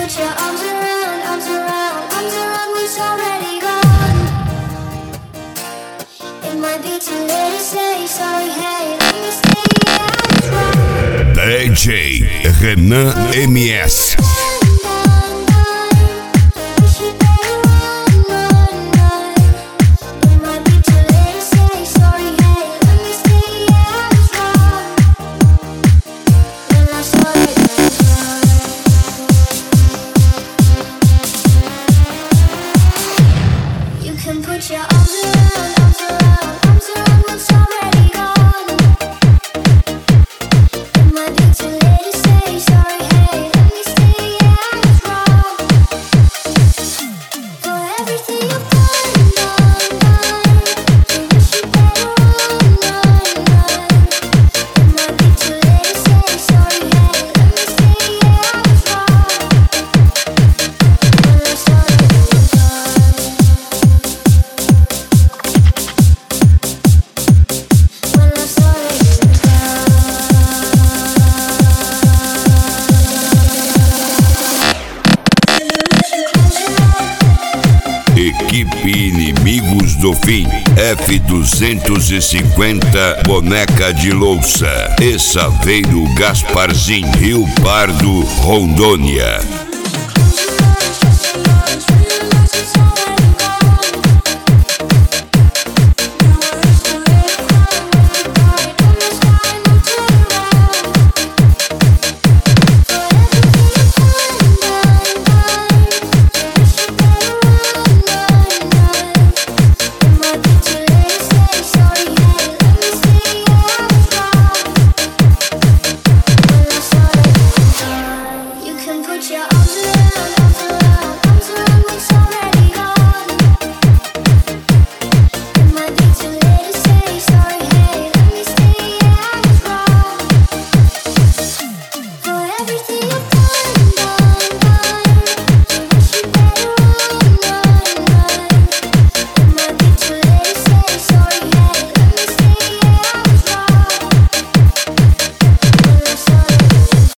put your arms around, arms around, arms around what's already gone. It might be too late to say sorry, hey, let me stay out. DJ Renan MS. Put your arms around, arms around, arms around what's already gone. It might be too late to say sorry, hey, let me stay out wrong. For everything you've done, I wish you better run. It might be too late to say sorry, hey, let me stay out wrong. When I started Equipe Inimigos do Fim, F250, Boneca de Louça, e Saveiro Gasparzinho, Rio Pardo, Rondônia.